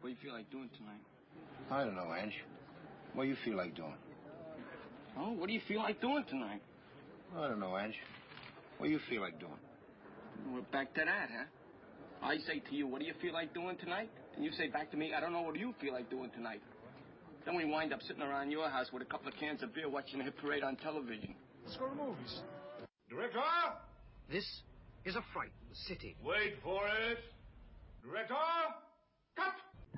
What do you feel like doing tonight? I don't know, Ange. What do you feel like doing? Oh, what do you feel like doing tonight? I don't know, Ange. What do you feel like doing? We're back to that, huh? I say to you, what do you feel like doing tonight? And you say back to me, I don't know what do you feel like doing tonight. Then we wind up sitting around your house with a couple of cans of beer watching a hit parade on television. Let's go to movies. Director? This is a frightened city. Wait for it. Director? Cut!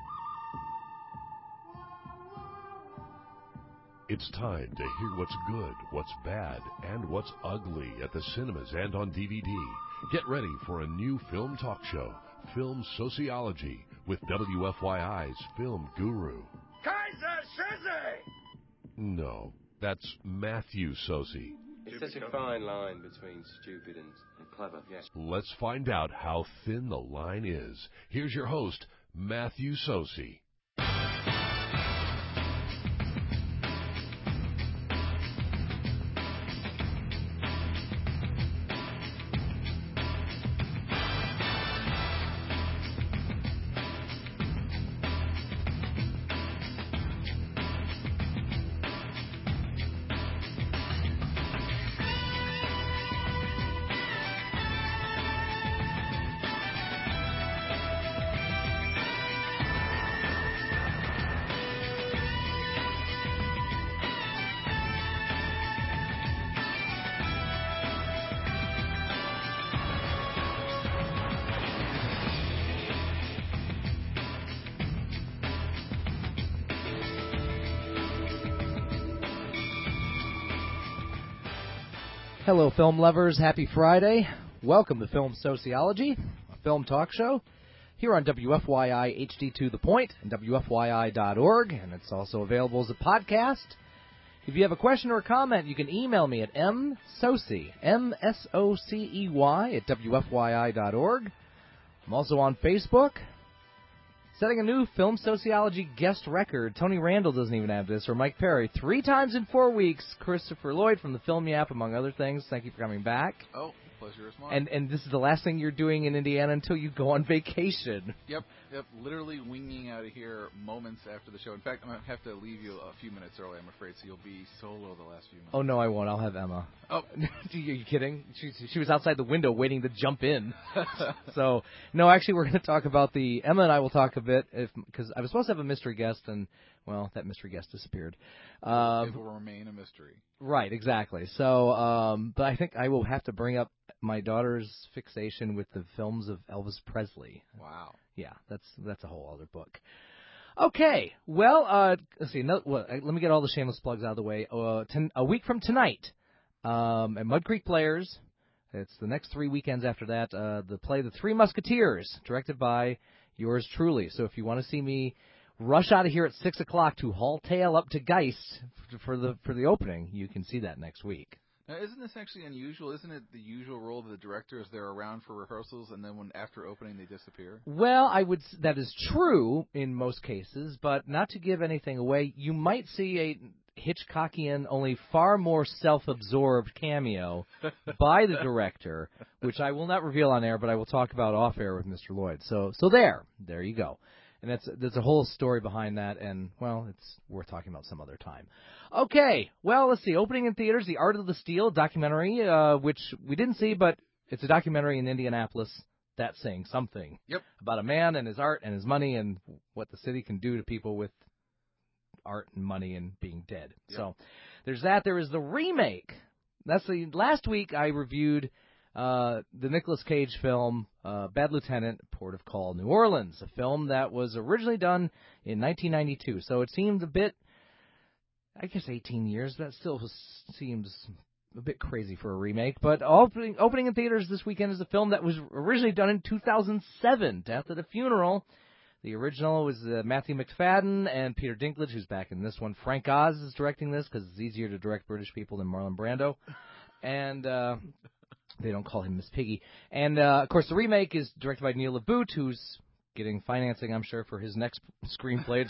It's time to hear what's good, what's bad, and what's ugly at the cinemas and on DVD. Get ready for a new film talk show, Film Sociology, with WFYI's film guru. Kaiser Soze! No, that's Matthew Sosi. It's such a fine line between stupid and clever, yes. Let's find out how thin the line is. Here's your host, Matthew Sosi. Hello, film lovers. Happy Friday. Welcome to Film Sociology, a film talk show here on WFYI HD2 The Point and WFYI.org, and it's also available as a podcast. If you have a question or a comment, you can email me at msocey, M-S-O-C-E-Y, at WFYI.org. I'm also on Facebook. Setting a new Film Sociology guest record. Tony Randall doesn't even have this, or Mike Perry. 3 times in 4 weeks. Christopher Lloyd from the Film Yap, among other things. Thank you for coming back. Oh, pleasure is mine. And this is the last thing you're doing in Indiana until you go on vacation. Yep. Literally winging out of here moments after the show. In fact, I'm going to have to leave you a few minutes early, I'm afraid, so you'll be solo the last few minutes. Oh, no, I won't. I'll have Emma. Oh. Are you kidding? She was outside the window waiting to jump in. So, no, actually, we're going to talk about Emma and I will talk a bit, because I was supposed to have a mystery guest, and, well, that mystery guest disappeared. It will remain a mystery. Right, exactly. So, but I think I will have to bring up my daughter's fixation with the films of Elvis Presley. Wow. Yeah, that's a whole other book. Okay, well, let's see. Let me get all the shameless plugs out of the way. A week from tonight, at Mud Creek Players, it's the next 3 weekends after that, the play The Three Musketeers, directed by yours truly. So if you want to see me rush out of here at 6 o'clock to haul tail up to Geist for the opening, you can see that next week. Now, isn't this actually unusual? Isn't it the usual role of the director is they're around for rehearsals and then after opening they disappear? Well, that is true in most cases, but not to give anything away, you might see a Hitchcockian, only far more self-absorbed cameo by the director, which I will not reveal on air, but I will talk about off air with Mr. Lloyd. So there you go. And there's a whole story behind that, and, well, it's worth talking about some other time. Okay, well, let's see. Opening in theaters, The Art of the Steal documentary, which we didn't see, but it's a documentary in Indianapolis that's saying something. Yep. About a man and his art and his money and what the city can do to people with art and money and being dead. Yep. So there's that. There is the remake. Last week I reviewed the Nicolas Cage film, Bad Lieutenant, Port of Call, New Orleans, a film that was originally done in 1992. So it seemed a bit, I guess 18 years, that still seems a bit crazy for a remake. But opening in theaters this weekend is a film that was originally done in 2007, Death at a Funeral. The original was Matthew McFadden and Peter Dinklage, who's back in this one. Frank Oz is directing this because it's easier to direct British people than Marlon Brando. And they don't call him Miss Piggy. And, of course, the remake is directed by Neil LaBute, who's getting financing, I'm sure, for his next screenplay.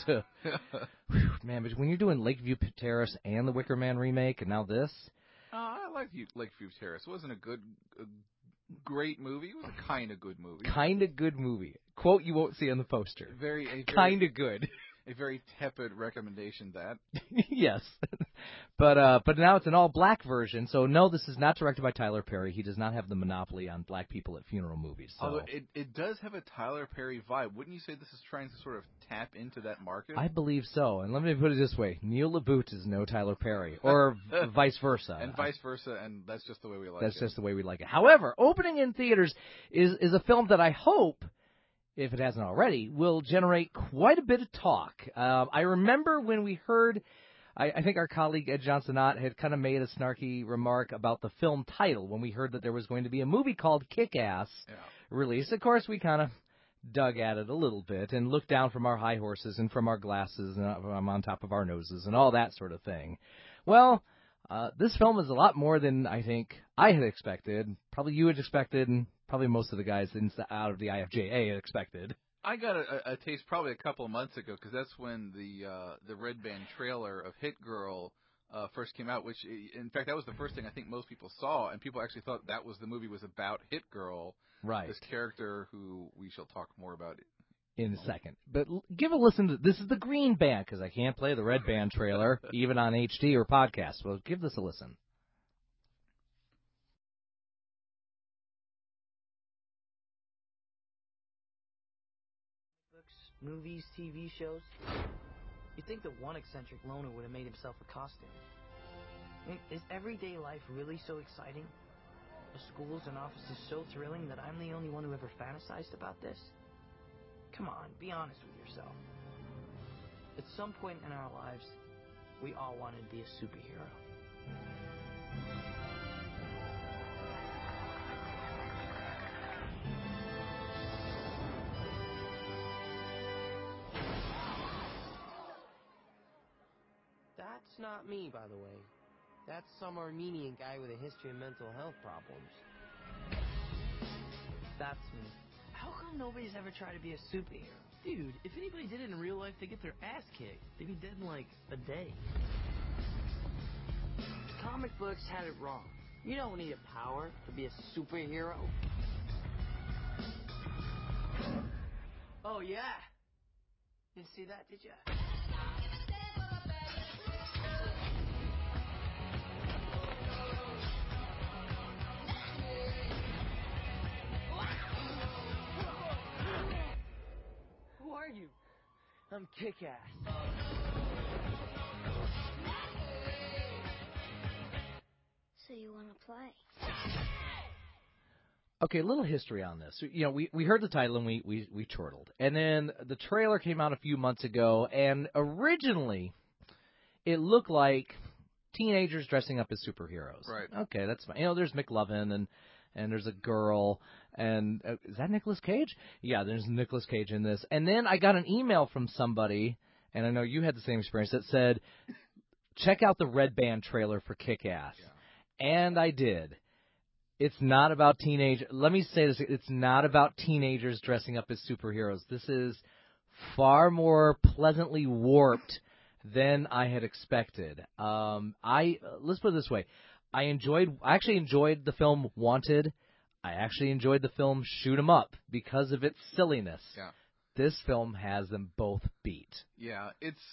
Man, but when you're doing Lakeview Terrace and the Wicker Man remake and now this. I like Lakeview Terrace. It wasn't a good great movie. It was a kind of good movie. Kind of good movie. Quote you won't see on the poster. Kind of good. A very tepid recommendation, that. Yes. But now it's an all-black version, so no, this is not directed by Tyler Perry. He does not have the monopoly on black people at funeral movies. So. Although it does have a Tyler Perry vibe. Wouldn't you say this is trying to sort of tap into that market? I believe so. And let me put it this way. Neil LaBute is no Tyler Perry, or vice versa. And vice versa, and that's just the way we like it. That's just the way we like it. However, opening in theaters is a film that I hope, if it hasn't already, will generate quite a bit of talk. I remember when we heard, I think our colleague Ed Johnsonott had kind of made a snarky remark about the film title when we heard that there was going to be a movie called Kick-Ass released. Of course, we kind of dug at it a little bit and looked down from our high horses and from our glasses and on top of our noses and all that sort of thing. Well, this film is a lot more than I think I had expected, probably you had expected, and probably most of the guys out of the IFJA had expected. I got a taste probably a couple of months ago, because that's when the Red Band trailer of Hit Girl first came out, which, in fact, that was the first thing I think most people saw, and people actually thought that was the movie was about Hit Girl, right? This character who we shall talk more about in a second. But give a listen to this. Is the Green Band, because I can't play the Red Band trailer even on HD or podcast. Well, give this a listen. Movies, TV shows. You'd think that one eccentric loner would have made himself a costume. I mean, is everyday life really so exciting? Are schools and offices so thrilling that I'm the only one who ever fantasized about this? Come on, be honest with yourself. At some point in our lives, we all wanted to be a superhero. That's not me, by the way. That's some Armenian guy with a history of mental health problems. That's me. How come nobody's ever tried to be a superhero? Dude, if anybody did it in real life, they'd get their ass kicked. They'd be dead in like a day. Comic books had it wrong. You don't need a power to be a superhero. Oh, yeah. Didn't see that, did ya? Who are you? I'm Kick-Ass. So you want to play? Okay, a little history on this. You know, we heard the title and we chortled. And then the trailer came out a few months ago, and originally it looked like teenagers dressing up as superheroes. Right. Okay, that's fine. You know, there's McLovin and there's a girl, and is that Nicolas Cage? Yeah, there's Nicolas Cage in this. And then I got an email from somebody, and I know you had the same experience, that said, check out the Red Band trailer for Kick-Ass. Yeah. And I did. It's not about let me say this, it's not about teenagers dressing up as superheroes. This is far more pleasantly warped than I had expected. Let's put it this way. I actually enjoyed the film Wanted. I actually enjoyed the film Shoot 'Em Up because of its silliness. Yeah. This film has them both beat. Yeah,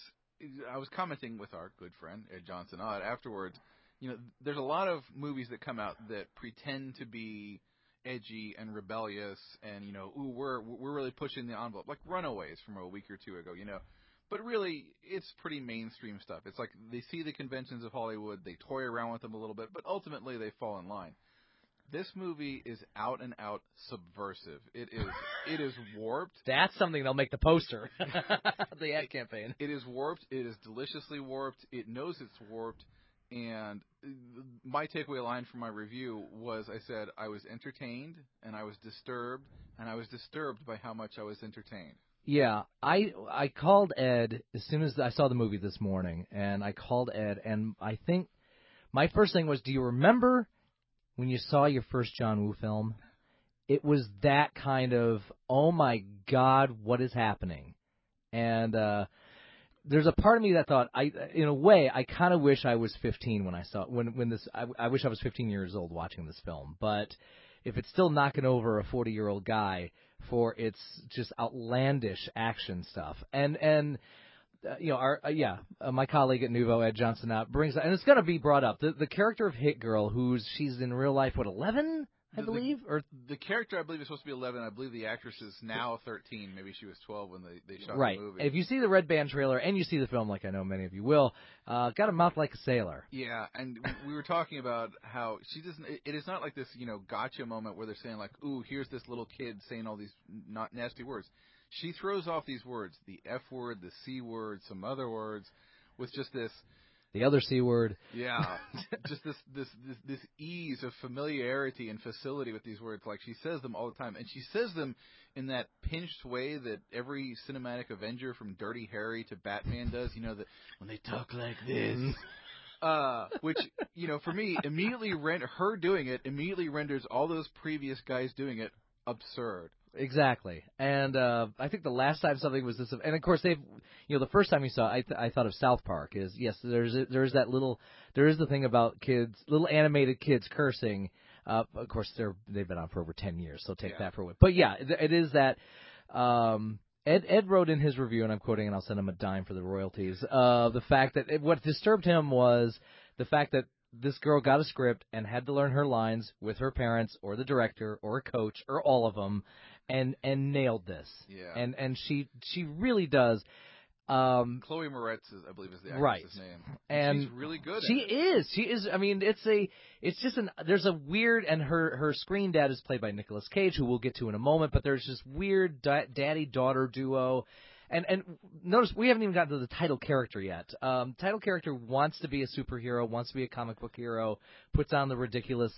I was commenting with our good friend Ed Johnsonott afterwards. You know, there's a lot of movies that come out that pretend to be edgy and rebellious, and you know, we're really pushing the envelope, like Runaways from a week or two ago. You know. But really, it's pretty mainstream stuff. It's like they see the conventions of Hollywood, they toy around with them a little bit, but ultimately they fall in line. This movie is out and out subversive. It is warped. That's something they'll make the poster. The ad campaign. It is warped. It is deliciously warped. It knows it's warped. And my takeaway line from my review was, I said I was entertained and I was disturbed, and I was disturbed by how much I was entertained. Yeah, I called Ed as soon as I saw the movie this morning, and I called Ed, and I think my first thing was, do you remember when you saw your first John Woo film? It was that kind of, oh my God, what is happening? And there's a part of me that thought, in a way, I kind of wish I was 15 when I saw when this. I wish I was 15 years old watching this film, but if it's still knocking over a 40-year-old guy for its just outlandish action stuff. And my colleague at Nuvo, Ed Johnson, brings and it's going to be brought up the character of Hit Girl, she's in real life 11, I believe, or the character I believe is supposed to be 11. I believe the actress is now 13. Maybe she was 12 when they shot right. the movie. If you see the Red Band trailer and you see the film, like I know many of you will, got a mouth like a sailor. Yeah, and we were talking about how she doesn't. It is not like this, gotcha moment where they're saying like, "Ooh, here's this little kid saying all these not nasty words." She throws off these words, the F word, the C word, some other words, with just this. The other C word. Yeah, just this ease of familiarity and facility with these words. Like she says them all the time, and she says them in that pinched way that every cinematic Avenger from Dirty Harry to Batman does. That when they talk like this. Which, for me, her doing it immediately renders all those previous guys doing it absurd. Exactly, and I think the last time something was this, and of course the first time you saw, I thought of South Park. Is yes, there is the thing about kids, little animated kids cursing. Of course, they've been on for over 10 years, so take that for what. But yeah, it is that. Ed wrote in his review, and I'm quoting, and I'll send him a dime for the royalties. The fact that what disturbed him was the fact that this girl got a script and had to learn her lines with her parents or the director or a coach or all of them, and nailed this. Yeah. And she really does. Chloe Moretz, I believe, is the actress's name. And she's really good. She is. I mean, there's a weird, and her screen dad is played by Nicolas Cage, who we'll get to in a moment. But there's this weird daddy-daughter duo. And notice we haven't even gotten to the title character yet. Title character wants to be a superhero, wants to be a comic book hero, puts on the ridiculous,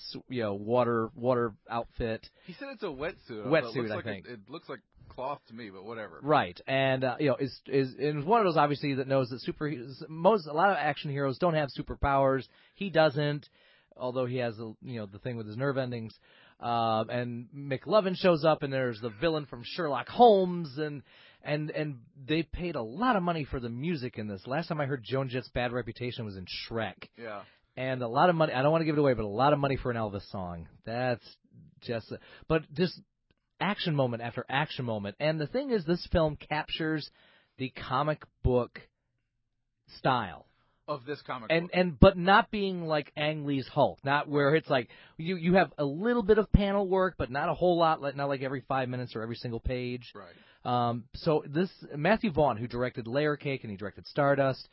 water outfit. He said it's a wetsuit. Wetsuit, I think. It looks like cloth to me, but whatever. Right, and is one of those obviously that knows that a lot of action heroes don't have superpowers. He doesn't, although he has the thing with his nerve endings. And McLovin shows up, and there's the villain from Sherlock Holmes, and they paid a lot of money for the music in this. Last time I heard Joan Jett's Bad Reputation was in Shrek. Yeah. And a lot of money, I don't want to give it away, but a lot of money for an Elvis song. That's just, but just action moment after action moment. And the thing is, this film captures the comic book style. Of this comic book. But not being like Ang Lee's Hulk, not where it's like you have a little bit of panel work, but not a whole lot, not like every 5 minutes or every single page. Right. So this Matthew Vaughn, who directed Layer Cake and he directed Stardust,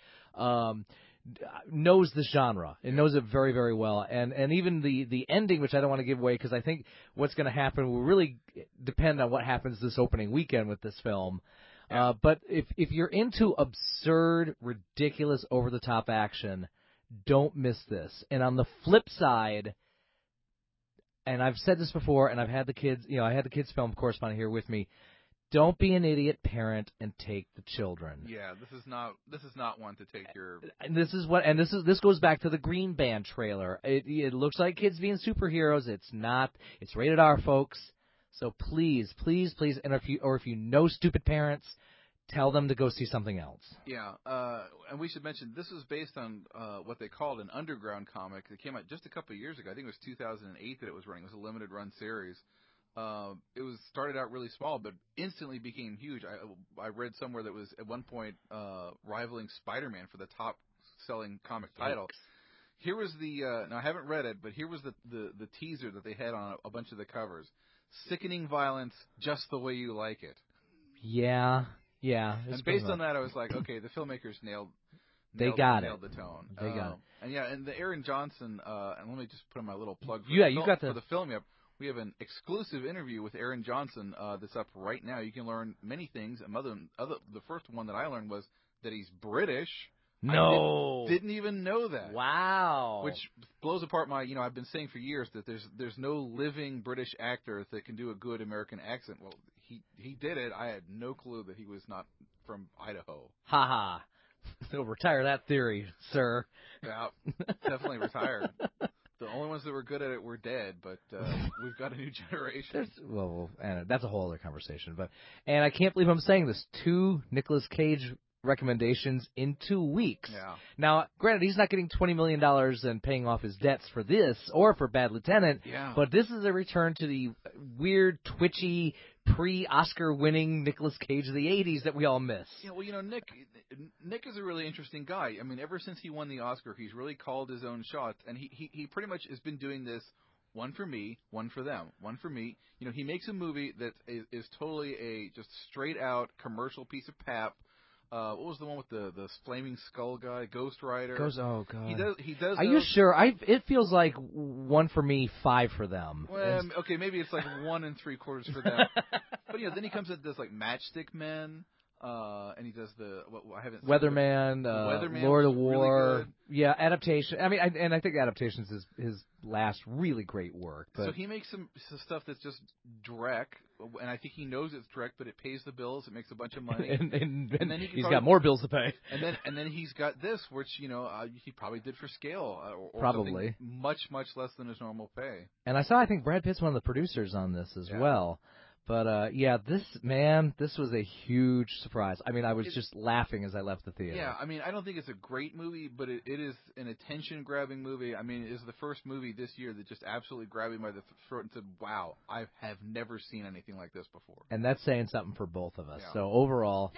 knows this genre and knows it very, very well. And even the ending, which I don't want to give away because I think what's going to happen will really depend on what happens this opening weekend with this film. Yeah. But if you're into absurd, ridiculous, over-the-top action, don't miss this. And on the flip side, and I've said this before, and I've had the kids, I had the kids film correspondent here with me. Don't be an idiot parent and take the children. Yeah, this is not one to take your. And this goes back to the Green Band trailer. It looks like kids being superheroes. It's not. It's rated R, folks. So please, please, please, and if you know stupid parents, tell them to go see something else. Yeah, and we should mention this was based on what they called an underground comic that came out just a couple of years ago. I think it was 2008 that it was running. It was a limited run series. It was started out really small, but instantly became huge. I read somewhere that was at one point rivaling Spider-Man for the top selling comic title. Here was the now I haven't read it, but here was the teaser that they had on a bunch of the covers. Sickening violence, just the way you like it. Yeah. And based on that, I was like, okay, the filmmakers nailed the tone. They got it. And the Aaron Johnson, and let me just put in my little plug for for the Film Yep. We have an exclusive interview with Aaron Johnson that's up right now. You can learn many things. The first one that I learned was that he's British. No. I didn't even know that. Wow. Which blows apart my, I've been saying for years that there's no living British actor that can do a good American accent. Well, he did it. I had no clue that he was not from Idaho. Ha ha. So retire that theory, sir. Yeah, definitely retired. The only ones that were good at it were dead, but we've got a new generation. And that's a whole other conversation. And I can't believe I'm saying this. 2 Nicolas Cage recommendations in 2 weeks. Yeah. Now, granted, he's not getting $20 million and paying off his debts for this or for Bad Lieutenant, but this is a return to the weird, twitchy, pre-Oscar-winning Nicolas Cage of the 80s that we all miss. Yeah, well, Nick is a really interesting guy. I mean, ever since he won the Oscar, he's really called his own shots, and he pretty much has been doing this. One for me, one for them. One for me. He makes a movie that is totally a just straight out commercial piece of pap. What was the one with the flaming skull guy? Ghost Rider. Oh God. He does. Are you sure? It feels like 1 for me, 5 for them. Well, okay, maybe it's like 1 3/4 for them. But then he comes and does like Matchstick Men. And he does I haven't seen Weatherman, Lord of War, really adaptation. I mean, I think Adaptations is his last really great work. But so he makes some stuff that's just dreck, and I think he knows it's dreck, but it pays the bills. It makes a bunch of money, and then he's got more bills to pay. And then he's got this, which he probably did for scale, or probably much less than his normal pay. And I think Brad Pitt's one of the producers on this as well. But, this was a huge surprise. I mean, I was just laughing as I left the theater. Yeah, I mean, I don't think it's a great movie, but it is an attention-grabbing movie. I mean, it is the first movie this year that just absolutely grabbed me by the throat and said, wow, I have never seen anything like this before. And that's saying something for both of us. Yeah. So, overall...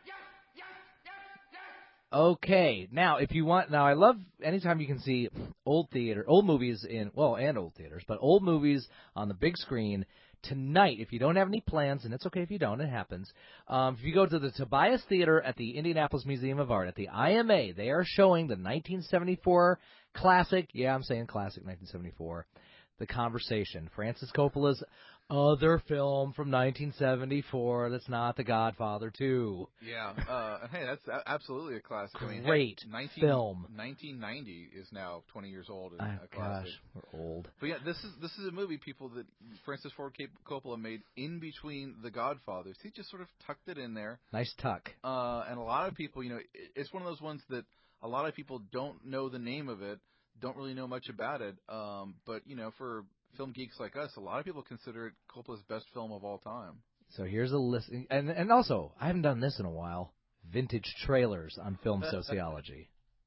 Okay, now, I love anytime you can see old movies and old theaters, but old movies on the big screen. Tonight, if you don't have any plans, and it's okay if you don't, it happens, if you go to the Tobias Theater at the Indianapolis Museum of Art, at the IMA, they are showing the 1974 classic, I'm saying classic 1974, The Conversation, Francis Coppola's other film from 1974 that's not The Godfather 2. Yeah, hey, that's absolutely a classic. Great film. 1990 is now 20 years old. And a classic. Gosh, we're old. But yeah, this is a movie, people, that Francis Ford Coppola made in between The Godfathers. He just sort of tucked it in there. Nice tuck. And a lot of people, it's one of those ones that a lot of people don't know the name of it, don't really know much about it. But for film geeks like us, a lot of people consider it Coppola's best film of all time. So here's a list, and also, I haven't done this in a while, vintage trailers on film sociology.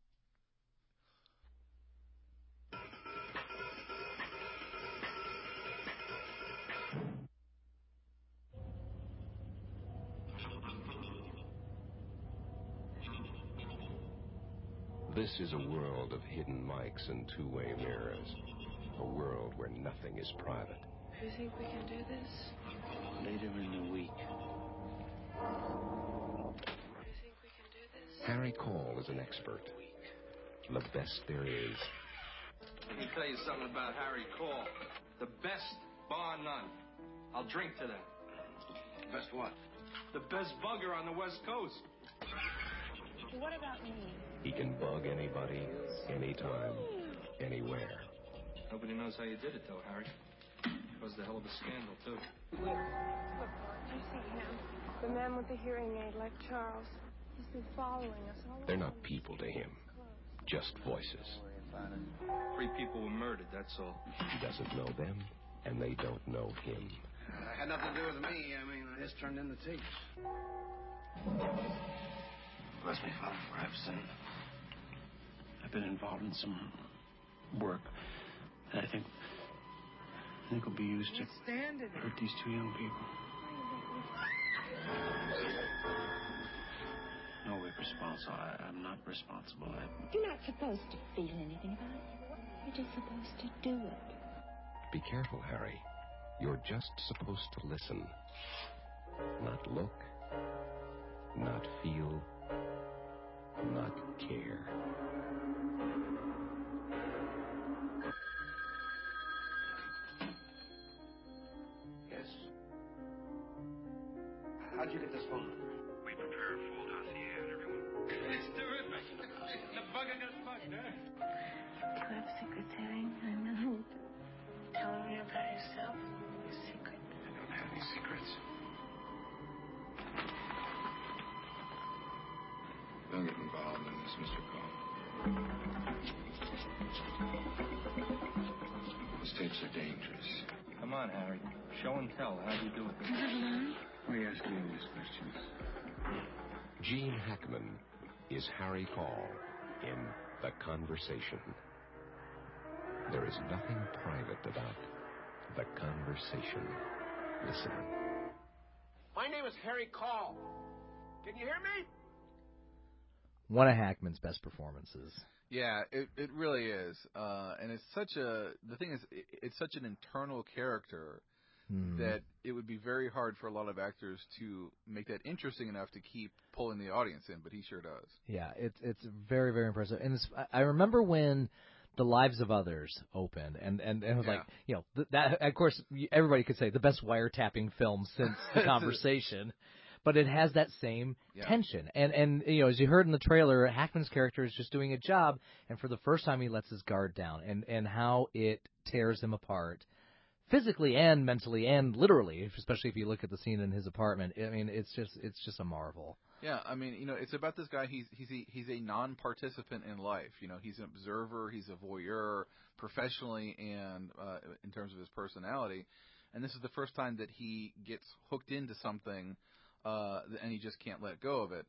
This is a world of hidden mics and two-way mirrors. A world where nothing is private. Do you think we can do this? Later in the week. Do you think we can do this? Harry Cole is an expert. The best there is. Let me tell you something about Harry Cole. The best, bar none. I'll drink to that. Best what? The best bugger on the West Coast. What about me? He can bug anybody, anytime, anywhere. Nobody knows how you did it, though, Harry. It was the hell of a scandal, too. Look, you see him. The man with the hearing aid, like Charles. He's been following us all They're not people to him, just voices. 3 people were murdered, that's all. He doesn't know them, and they don't know him. It had nothing to do with me. I mean, I just turned in the tapes. Bless me, Father, for I've been involved in some work that I think will be used to hurt these 2 young people. No, we're responsible. I'm not responsible. You're not supposed to feel anything about it. You're just supposed to do it. Be careful, Harry. You're just supposed to listen. Not look. Not feel. Not care. Yes. How'd you get this phone number? We prepare a full dossier on everyone. It's terrific. The bugger got bugged, huh? Do you have secrets, Harry? I know. Tell me about yourself. Your secret. I don't have any secrets. Don't get involved in this, Mr. Cole. Those tapes are dangerous. Come on, Harry. Show and tell. How'd you do it? Why are you asking me these questions? Gene Hackman is Harry Caul in The Conversation. There is nothing private about The Conversation. Listen. My name is Harry Caul. Can you hear me? One of Hackman's best performances. Yeah, it really is. And it's the thing is, it's such an internal character that it would be very hard for a lot of actors to make that interesting enough to keep pulling the audience in, but he sure does. Yeah, it's very, very impressive. And I remember when The Lives of Others opened, and it was like, that of course, everybody could say the best wiretapping film since The Conversation. But it has that same tension. And as you heard in the trailer, Hackman's character is just doing a job, and for the first time he lets his guard down, and how it tears him apart physically and mentally and literally, especially if you look at the scene in his apartment. I mean, it's just a marvel. Yeah, I mean, it's about this guy. He's a non-participant in life. He's an observer. He's a voyeur, professionally and in terms of his personality. And this is the first time that he gets hooked into something. And he just can't let go of it.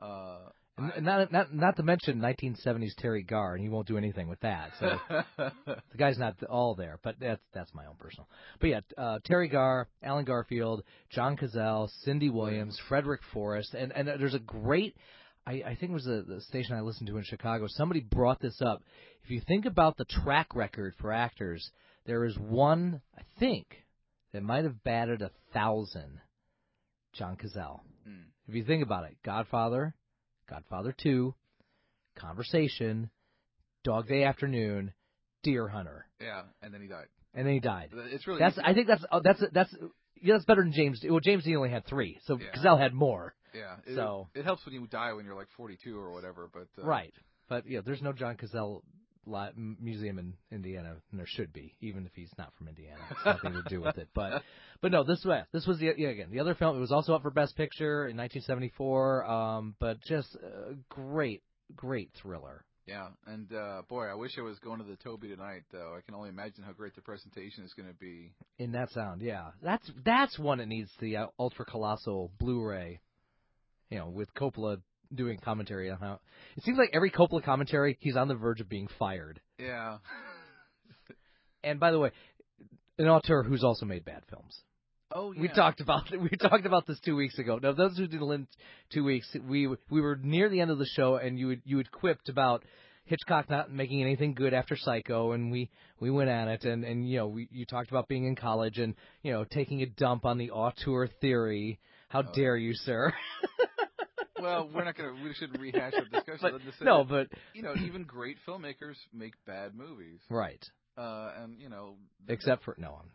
And not to mention 1970s Terry Garr, and he won't do anything with that. So the guy's not all there, but that's my own personal. But yeah, Terry Garr, Alan Garfield, John Cazale, Cindy Williams, Frederick Forrest, and there's a great. I think it was the station I listened to in Chicago. Somebody brought this up. If you think about the track record for actors, there is one I think that might have batted 1,000. John Cazale. If you think about it, Godfather, Godfather 2, Conversation, Dog Day Afternoon, Deer Hunter. Yeah, and then he died. It's really. I think that's better than James. Well, James Dean only had 3, so Cazale had more. Yeah. It helps when you die when you're like 42 or whatever, but. Right, but there's no John Cazale museum in Indiana, and there should be, even if he's not from Indiana. It's nothing to do with it. But no, this was the other film. It was also up for Best Picture in 1974. But just a great thriller. Yeah, and boy, I wish I was going to the Toby tonight, though. I can only imagine how great the presentation is going to be. In that sound, yeah, that's one that needs the ultra colossal Blu-ray. With Coppola doing commentary on how it seems like every Coppola commentary, he's on the verge of being fired. Yeah. And by the way, an auteur who's also made bad films. Oh yeah. We talked about this 2 weeks ago. Now, those who didn't listen 2 weeks, we were near the end of the show, and you had quipped about Hitchcock not making anything good after Psycho, and we went at it, and you talked about being in college and taking a dump on the auteur theory. How dare you, sir? Well, we shouldn't rehash our discussion. But even great filmmakers make bad movies. Right. And except for no.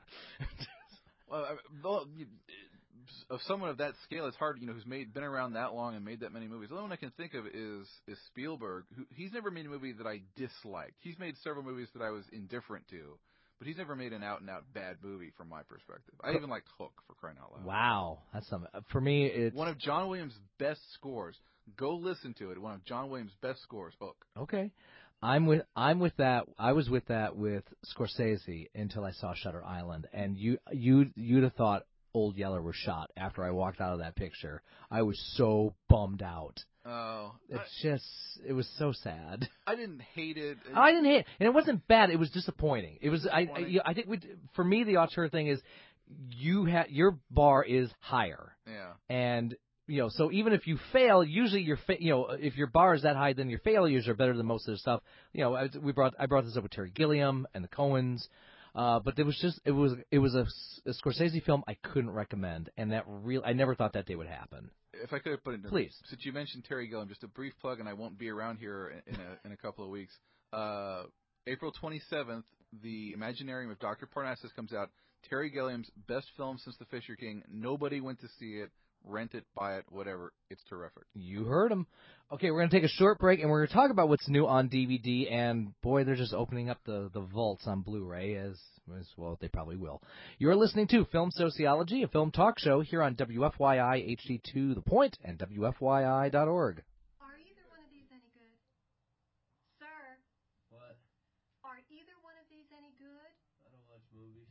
Well, of someone of that scale, it's hard. Who's been around that long and made that many movies. The only one I can think of is Spielberg. He's never made a movie that I disliked. He's made several movies that I was indifferent to. But he's never made an out-and-out bad movie from my perspective. I even liked Hook, for crying out loud. Wow. That's something. For me, it's one of John Williams' best scores. Go listen to it. One of John Williams' best scores, Hook. Okay. I'm with that. I was with that with Scorsese until I saw Shutter Island. And you'd have thought Old Yeller was shot after I walked out of that picture. I was so bummed out. Oh. It was so sad. I didn't hate it. I didn't hate it. And it wasn't bad. It was disappointing. It was, I think for me, the auteur thing is your bar is higher. Yeah. And, so even if you fail, usually if your bar is that high, then your failures are better than most of the stuff. I brought this up with Terry Gilliam and the Coens. But it was a Scorsese film I couldn't recommend, and I never thought that day would happen. If I could put it in, please. Since you mentioned Terry Gilliam, just a brief plug, and I won't be around here in a couple of weeks. April 27th, The Imaginarium of Dr. Parnassus comes out. Terry Gilliam's best film since The Fisher King. Nobody went to see it. Rent it, buy it, whatever. It's terrific. You heard him. Okay, we're going to take a short break, and we're going to talk about what's new on DVD. And, boy, they're just opening up the vaults on Blu-ray, as well, they probably will. You're listening to Film Sociology, a film talk show here on WFYI HD2 The Point and WFYI.org. Are either one of these any good? Sir? What? Are either one of these any good? I don't watch movies.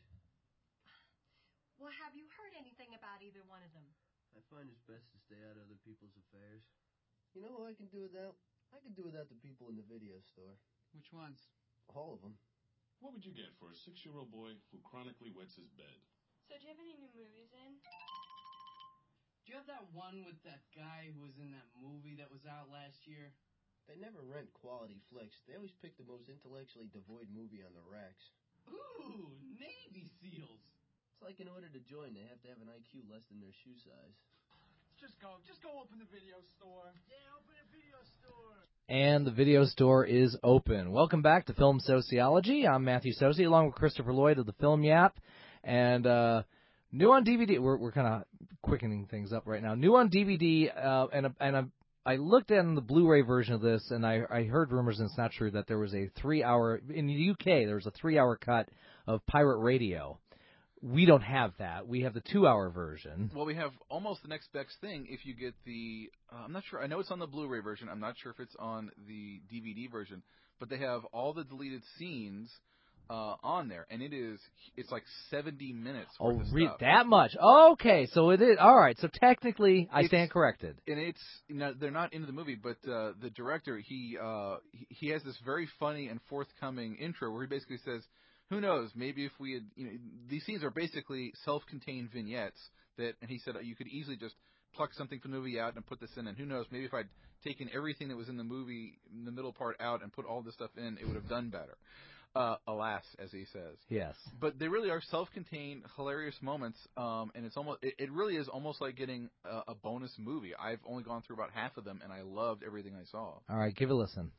Well, have you heard anything about either one of them? I find it's best to stay out of other people's affairs. You know who I can do without? I can do without the people in the video store. Which ones? All of them. What would you get for a 6-year-old boy who chronically wets his bed? So do you have any new movies in? Do you have that one with that guy who was in that movie that was out last year? They never rent quality flicks. They always pick the most intellectually devoid movie on the racks. Ooh, Navy SEALs. It's like in order to join, they have to have an IQ less than their shoe size. Just go open the video store. Yeah, open a video store. And the video store is open. Welcome back to Film Sociology. I'm Matthew Sosi, along with Christopher Lloyd of the Film Yap. And new on DVD, we're kind of quickening things up right now. New on DVD, I looked at the Blu-ray version of this, and I heard rumors, and it's not true, that there was a 3-hour, in the UK, there was a 3-hour cut of Pirate Radio. We don't have that. We have the 2-hour version. Well, we have almost the next best thing if you get the, I'm not sure, I know it's on the Blu-ray version, I'm not sure if it's on the DVD version, but they have all the deleted scenes on there, and it's like 70 minutes worth of stuff. That much? Okay, so it is, alright, so technically I stand corrected. And it's, they're not into the movie, but the director, he has this very funny and forthcoming intro where he basically says, who knows, maybe if we had, these scenes are basically self-contained vignettes and he said you could easily just pluck something from the movie out and put this in, and who knows, maybe if I'd taken everything that was in the movie, in the middle part out and put all this stuff in, it would have done better. Alas, as he says. Yes. But they really are self-contained, hilarious moments, and it really is almost like getting a bonus movie. I've only gone through about half of them, and I loved everything I saw. All right, give it a listen.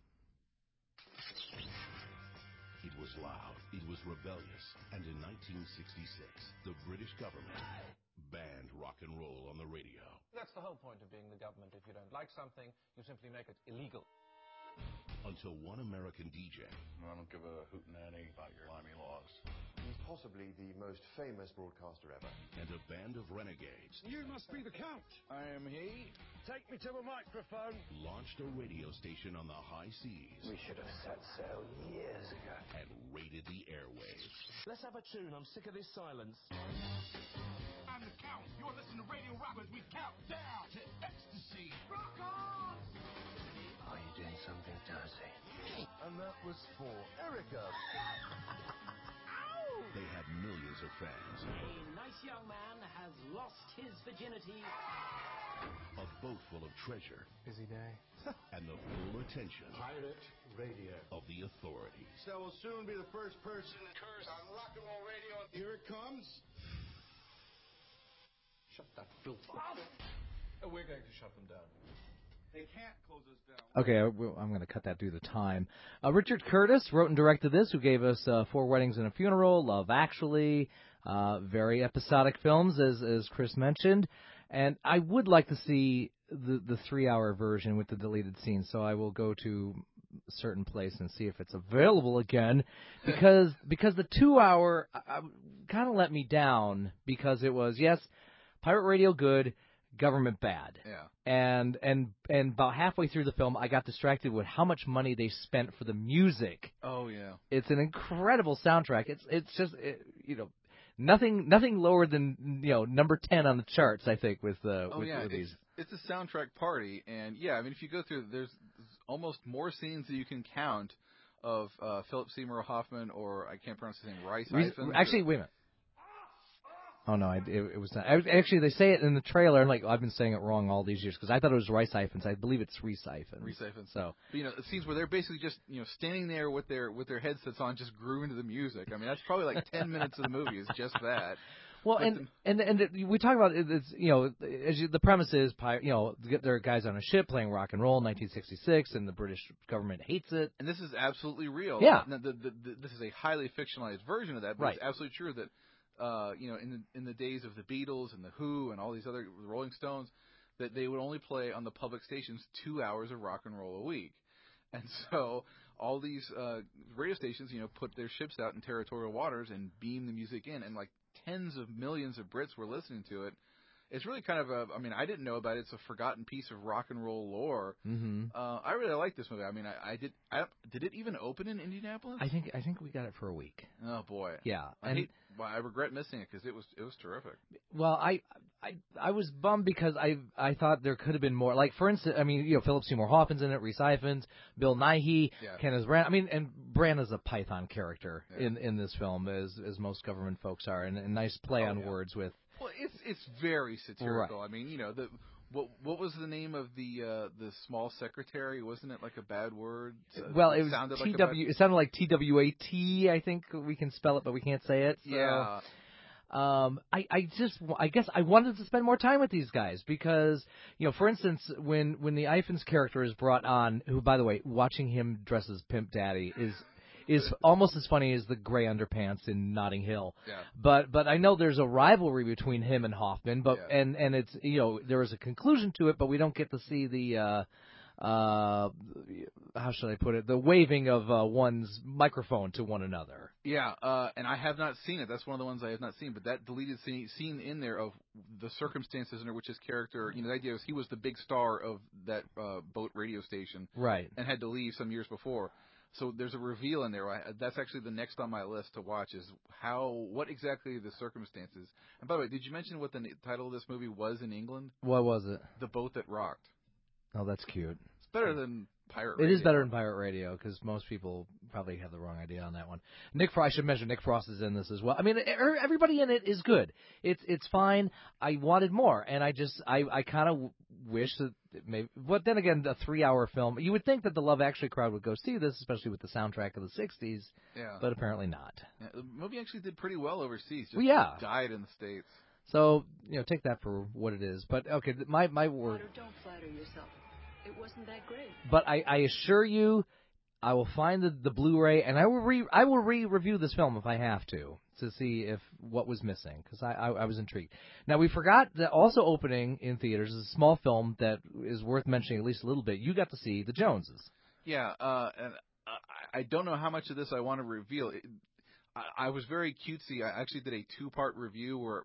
It was loud, it was rebellious, and in 1966, the British government banned rock and roll on the radio. That's the whole point of being the government. If you don't like something, you simply make it illegal. Until one American DJ... I don't give a hootenanny about your limey laws. He's possibly the most famous broadcaster ever. And a band of renegades... You must be the Count. I am he. Take me to the microphone. ...launched a radio station on the high seas. We should have set sail years ago. And raided the airwaves. Let's have a tune. I'm sick of this silence. I'm the Count. You're listening to Radio Rock as we count down to ecstasy. Rock on! Are you doing something dirty? And that was for Erica. They had millions of fans. A nice young man has lost his virginity. A boat full of treasure. Busy day. And the full attention Pirate Radio of the authorities. So will soon be the first person to curse on rock and roll radio. Here it comes. Shut that filth off. We're going to shut them down. They can't close us down. Okay, I'm going to cut that due to time. Richard Curtis wrote and directed this, who gave us Four Weddings and a Funeral, Love Actually, very episodic films, as Chris mentioned. And I would like to see the 3-hour version with the deleted scenes, so I will go to a certain place and see if it's available again, because the 2-hour kind of let me down, because it was, yes, Pirate Radio good, government bad. Yeah. And about halfway through the film, I got distracted with how much money they spent for the music. Oh yeah. It's an incredible soundtrack. It's just nothing lower than number 10 on the charts, I think, with these. It's a soundtrack party, and yeah, I mean, if you go through, there's almost more scenes that you can count of Philip Seymour Hoffman, or I can't pronounce his name, Rhys-Ifans. Actually, wait a minute. Oh no, it was not. Actually, they say it in the trailer, and I've been saying it wrong all these years because I thought it was Rhys-Ifans. I believe it's Rhys-Ifans. Rhys-Ifans. So, but, the scenes where they're basically just standing there with their headsets on, just grooving to the music. I mean, that's probably like 10 minutes of the movie is just that. Well, and we talk about it's the premise is there are guys on a ship playing rock and roll in 1966, and the British government hates it. And this is absolutely real. Yeah. Now, this is a highly fictionalized version of that, but It's absolutely true that. In the days of the Beatles and the Who and all these other Rolling Stones, that they would only play on the public stations 2 hours of rock and roll a week. And so all these radio stations, put their ships out in territorial waters and beam the music in, and like tens of millions of Brits were listening to it. It's really kind of I mean, I didn't know about it. It's a forgotten piece of rock and roll lore. Mm-hmm. I really like this movie. I mean, did it even open in Indianapolis? I think we got it for a week. Oh boy. Yeah. I regret missing it because it was terrific. Well, I was bummed because I thought there could have been more. Like, for instance, I mean, Philip Seymour Hoffman's in it, Rhys Ifans, Bill Nighy, Kenneth Branagh. I mean, and Branagh's a Python character in this film, as most government folks are, and a nice play on words with. Well, it's very satirical. Right. I mean, what was the name of the small secretary? Wasn't it like a bad word? Well, it was sounded It sounded like TWAT. I think we can spell it, but we can't say it. So. Yeah. I guess I wanted to spend more time with these guys because, for instance, when the Ifans character is brought on, who, by the way, watching him dress as Pimp Daddy is almost as funny as the gray underpants in Notting Hill. Yeah. But I know there's a rivalry between him and Hoffman, and it's, there is a conclusion to it, but we don't get to see the, how should I put it? The waving of one's microphone to one another. Yeah, and I have not seen it. That's one of the ones I have not seen. But that deleted scene in there of the circumstances under which his character, the idea was he was the big star of that boat radio station, right, and had to leave some years before. So there's a reveal in there. That's actually the next on my list to watch is what exactly are the circumstances. And by the way, did you mention what the title of this movie was in England? What was it? The Boat That Rocked. Oh, that's cute. It's better than Pirate Radio. It is better than Pirate Radio because most people probably have the wrong idea on that one. I should mention Nick Frost is in this as well. I mean, everybody in it is good. It's fine. I wanted more, and I kind of wish that maybe. But then again, a 3-hour film. You would think that the Love Actually crowd would go see this, especially with the soundtrack of the '60s. Yeah. But apparently not. Yeah, the movie actually did pretty well overseas. Well, yeah. Died in the States. So take that for what it is. But okay, my word. Don't flatter yourself. It wasn't that great. But I assure you, I will find the Blu-ray and I will re-review this film if I have to see if what was missing because I was intrigued. Now we forgot that also opening in theaters is a small film that is worth mentioning at least a little bit. You got to see The Joneses. Yeah, and I don't know how much of this I want to reveal. I was very cutesy. I actually did a 2-part review where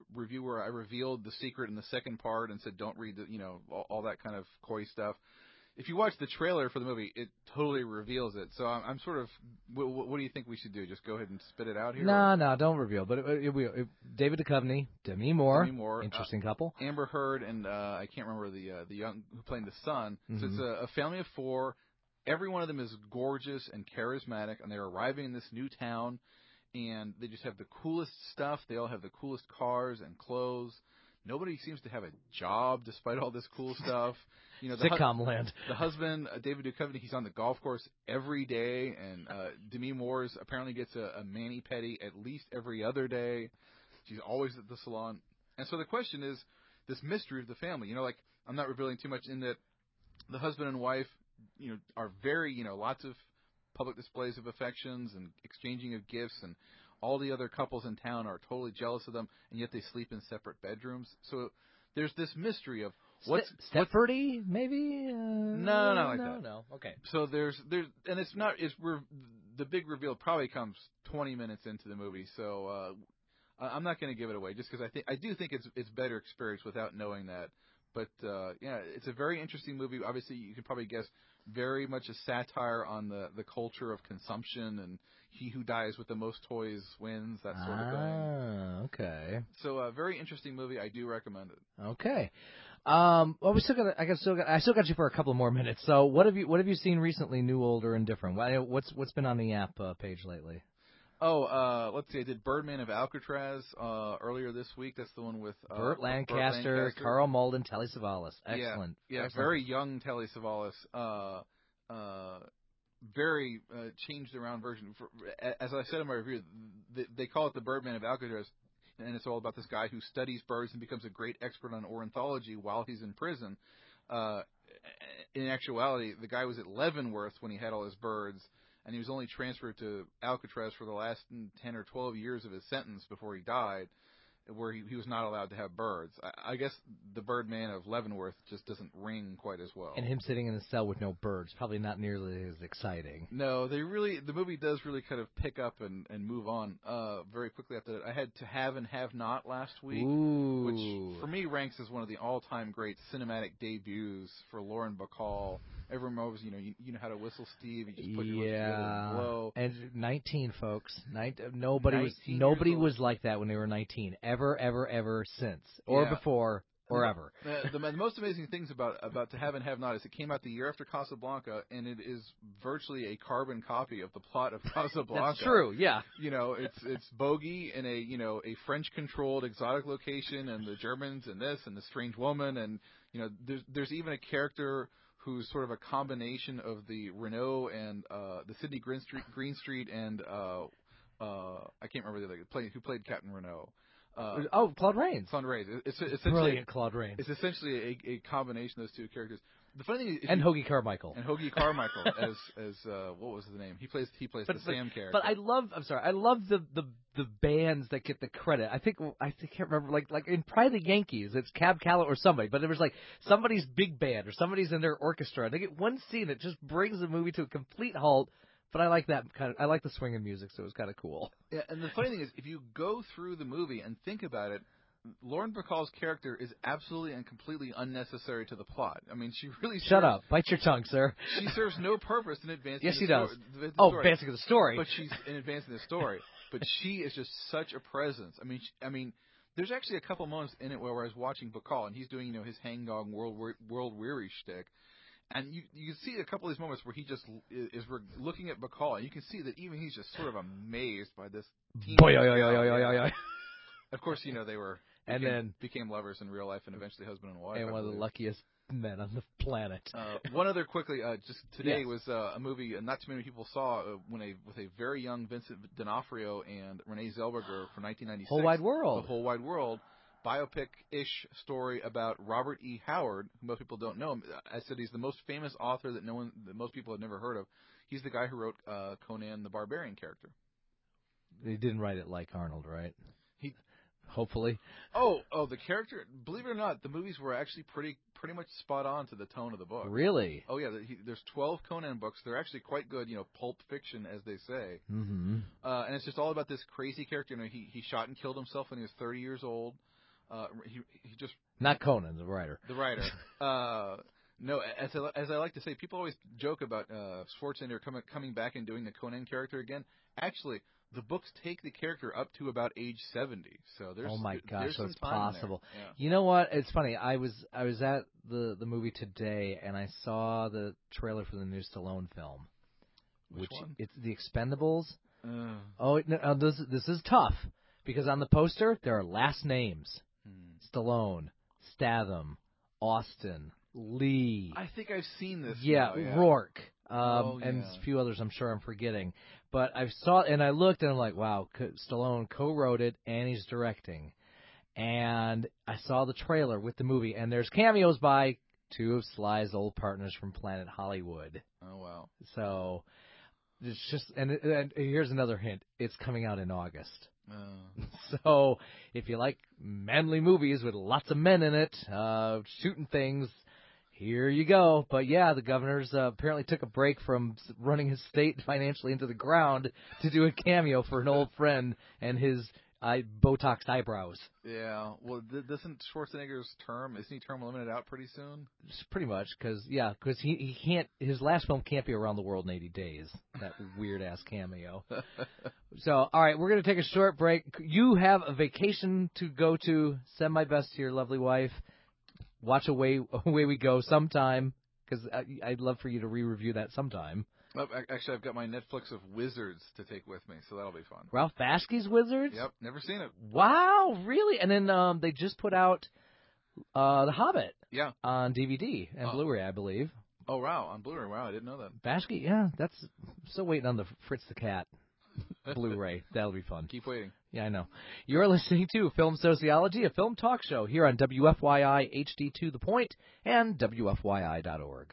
I revealed the secret in the second part and said don't read all that kind of coy stuff. If you watch the trailer for the movie, it totally reveals it. So I'm sort of, what do you think we should do? Just go ahead and spit it out here? No, don't reveal. But David Duchovny, Demi Moore, interesting couple. Amber Heard and I can't remember the young who played the son. Mm-hmm. So it's a family of 4. Every one of them is gorgeous and charismatic, and they're arriving in this new town. And they just have the coolest stuff. They all have the coolest cars and clothes. Nobody seems to have a job despite all this cool stuff. Sitcom land. The husband, David Duchovny, he's on the golf course every day. And Demi Moore's apparently gets a mani-pedi at least every other day. She's always at the salon. And so the question is, this mystery of the family. I'm not revealing too much in that the husband and wife, are very, lots of public displays of affections and exchanging of gifts, and all the other couples in town are totally jealous of them, and yet they sleep in separate bedrooms. So there's this mystery of Stepfordy, maybe? No. Okay. So there's and the big reveal probably comes 20 minutes into the movie. So I'm not going to give it away just because I do think it's better experience without knowing that. But it's a very interesting movie. Obviously, you can probably guess very much a satire on the culture of consumption and he who dies with the most toys wins, that sort of thing. Okay. So a very interesting movie. I do recommend it. Okay. Well, I still got you for a couple more minutes. So what have you seen recently, new, old, or indifferent? What's been on the app page lately? Oh, let's see. I did Birdman of Alcatraz earlier this week. That's the one with Burt Lancaster, Carl Malden, Telly Savalas. Excellent. Yeah, Excellent. Very young Telly Savalas. Very changed around version. As I said in my review, they call it the Birdman of Alcatraz, and it's all about this guy who studies birds and becomes a great expert on ornithology while he's in prison. In actuality, the guy was at Leavenworth when he had all his birds, and he was only transferred to Alcatraz for the last 10 or 12 years of his sentence before he died. where he was not allowed to have birds. I guess the Birdman of Leavenworth just doesn't ring quite as well. And him sitting in a cell with no birds, probably not nearly as exciting. No, the movie does really kind of pick up and move on very quickly after that. I had To Have and Have Not last week, which for me ranks as one of the all-time great cinematic debuts for Lauren Bacall. Everyone knows, you know how to whistle, Steve. You just put your lips together and blow. And 19, folks. Nobody was like that when they were 19. Ever since. Or before. Or ever. The most amazing things about To Have and Have Not is it came out the year after Casablanca, and it is virtually a carbon copy of the plot of Casablanca. That's true, yeah. It's Bogey in a French-controlled exotic location, and the Germans and this, and the strange woman, and there's even a character who's sort of a combination of the Renault and the Sidney Greenstreet and I can't remember the other who played Captain Renault. Claude Rains. Claude Rains. It's brilliant, Claude Rains. It's essentially a combination of those two characters. The funny thing is, Hoagie Carmichael. And Hoagie Carmichael as what was the name? He plays the Sam character. But I love the bands that get the credit. I can't remember like in Pride of the Yankees, it's Cab Calloway or somebody, but it was like somebody's big band or somebody's in their orchestra. They get one scene that just brings the movie to a complete halt. But I like that I like the swinging music, so it was kind of cool. Yeah, and the funny thing is, if you go through the movie and think about it, Lauren Bacall's character is absolutely and completely unnecessary to the plot. I mean, she really Shut up. Bite your tongue, sir. She serves no purpose in advancing Yes, the she story. does. Advancing the story. But she's in advancing the story. But she is just such a presence. I mean, there's actually a couple moments in it where I was watching Bacall, and he's doing, his hang-dog world weary shtick. And you can see a couple of these moments where he just is looking at Bacall, and you can see that even he's just sort of amazed by this team. Of course, they became lovers in real life and eventually husband and wife. And one of the luckiest men on the planet. One other quickly, just today was a movie not too many people saw with a very young Vincent D'Onofrio and Renee Zellweger from 1996. Whole Wide World. The Whole Wide World. Biopic-ish story about Robert E. Howard, who most people don't know him. I said he's the most famous author that most people have never heard of. He's the guy who wrote Conan the Barbarian character. He didn't write it like Arnold, right? Hopefully. Oh, the character. Believe it or not, the movies were actually pretty much spot on to the tone of the book. Really? Oh yeah. There's 12 Conan books. They're actually quite good. Pulp fiction, as they say. Mm-hmm. And it's just all about this crazy character. He shot and killed himself when he was 30 years old. He just not Conan, the writer. The writer. No, as I like to say, people always joke about Schwarzenegger coming back and doing the Conan character again. Actually, the books take the character up to about age 70. So there's so it's some time possible. there. Yeah. You know what? It's funny. I was at the movie today and I saw the trailer for the new Stallone film. Which one? It's The Expendables. This is tough because on the poster there are last names. Stallone, Statham, Austin, Lee. I think I've seen this. Yeah, Rourke, yeah. and a few others I'm sure I'm forgetting. But I saw it and I looked and I'm like, wow, Stallone co-wrote it and he's directing. And I saw the trailer with the movie and there's cameos by two of Sly's old partners from Planet Hollywood. Oh, wow. So it's just, and here's another hint. It's coming out in August. So if you like manly movies with lots of men in it, shooting things, here you go. But yeah, the governor's apparently took a break from running his state financially into the ground to do a cameo for an old friend and his Botoxed eyebrows. Yeah, well, doesn't Schwarzenegger's isn't he term limited out pretty soon? Just pretty much, because he can't, his last film can't be Around the World in 80 Days, that weird-ass cameo. So, all right, we're going to take a short break. You have a vacation to go to. Send my best to your lovely wife. Watch Away We Go sometime, because I'd love for you to re-review that sometime. Actually, I've got my Netflix of Wizards to take with me, so that'll be fun. Ralph Bakski's Wizards? Yep, never seen it. Wow, really? And then they just put out The Hobbit on DVD and Blu-ray, I believe. Oh, wow, on Blu-ray. Wow, I didn't know that. Bakski, yeah, that's still waiting on the Fritz the Cat Blu-ray. That'll be fun. Keep waiting. Yeah, I know. You're listening to Film Sociology, a film talk show here on WFYI HD to the Point and WFYI.org.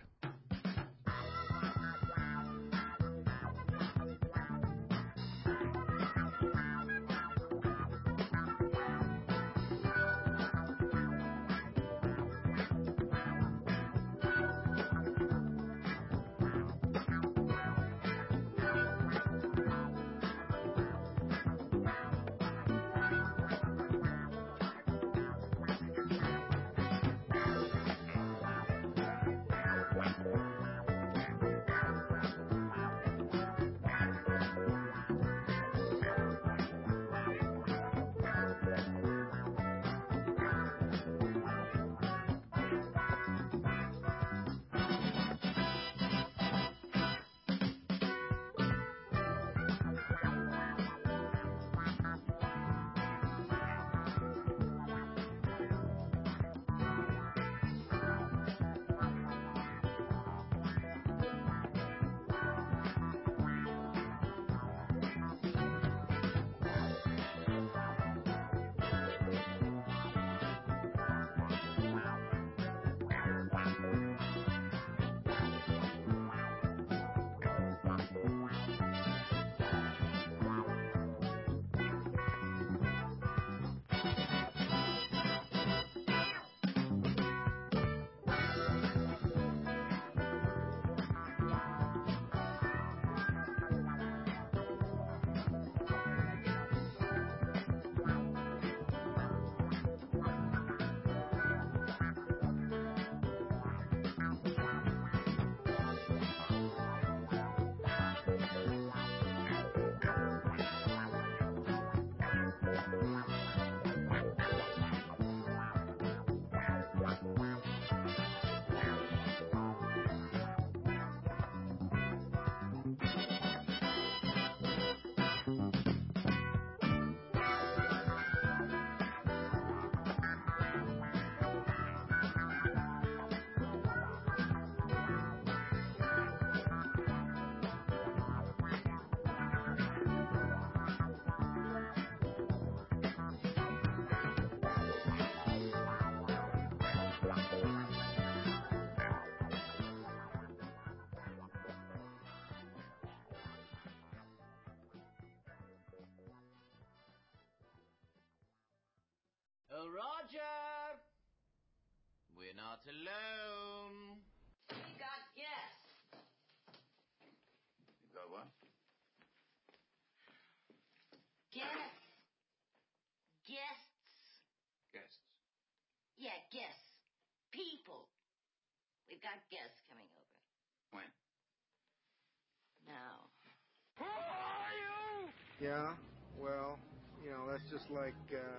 Yeah, well, that's just like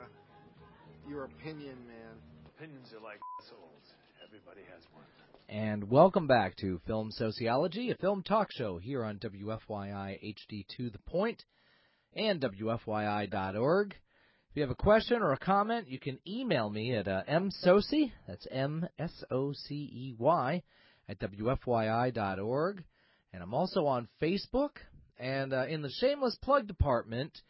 your opinion, man. Opinions are like assholes. Everybody has one. And welcome back to Film Sociology, a film talk show here on WFYI HD to the Point and WFYI.org. If you have a question or a comment, you can email me at msocey, that's MSOCEY, at WFYI.org. And I'm also on Facebook. And in the shameless plug department,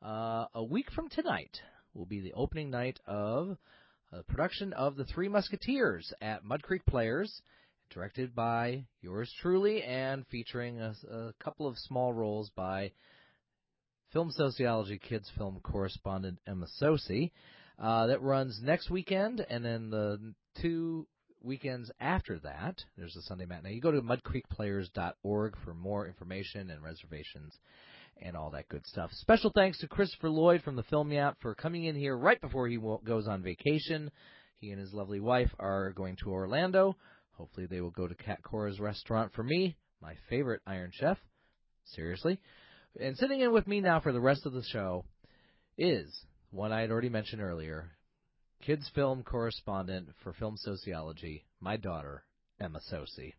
a week from tonight will be the opening night of a production of The Three Musketeers at Mud Creek Players, directed by yours truly and featuring a couple of small roles by Film Sociology Kids film correspondent Emma Socey. That runs next weekend, and then the 2 weekends after that, there's a Sunday matinee. You go to mudcreekplayers.org for more information and reservations and all that good stuff. Special thanks to Christopher Lloyd from the Film Yap for coming in here right before he goes on vacation. He and his lovely wife are going to Orlando. Hopefully they will go to Cat Cora's restaurant for me, my favorite Iron Chef. Seriously. And sitting in with me now for the rest of the show is one I had already mentioned earlier, kids film correspondent for Film Sociology, my daughter, Emma Socey.